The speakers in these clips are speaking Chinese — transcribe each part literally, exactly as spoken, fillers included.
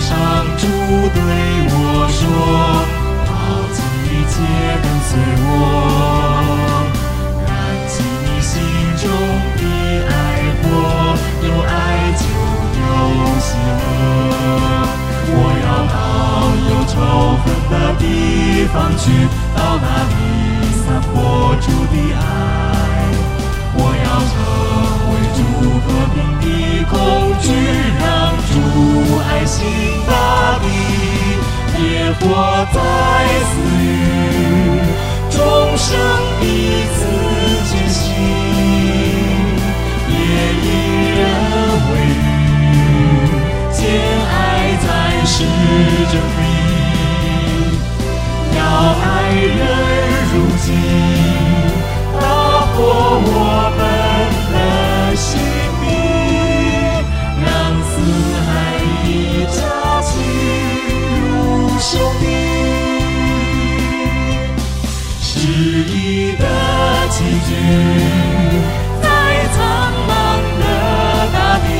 上主对我说，抛弃一切跟随我，燃起你心中的爱火，有爱就有喜乐。我要到有仇恨的地方去，到那里散播主的爱。我要成为主和平的工具，让主爱心大地，野火在私语，众生彼此坚信，也以人为语，见爱在是真理，要爱人如己，打破我们的心病，让四海一家亲如兄弟，失意的棋局在苍茫的大地，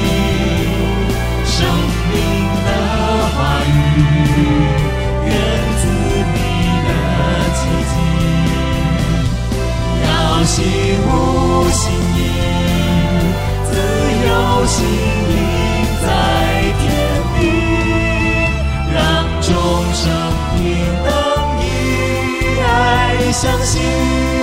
生命的话语源自你的奇迹，要心无心意，自由心灵在天地，让众生平等以爱相信。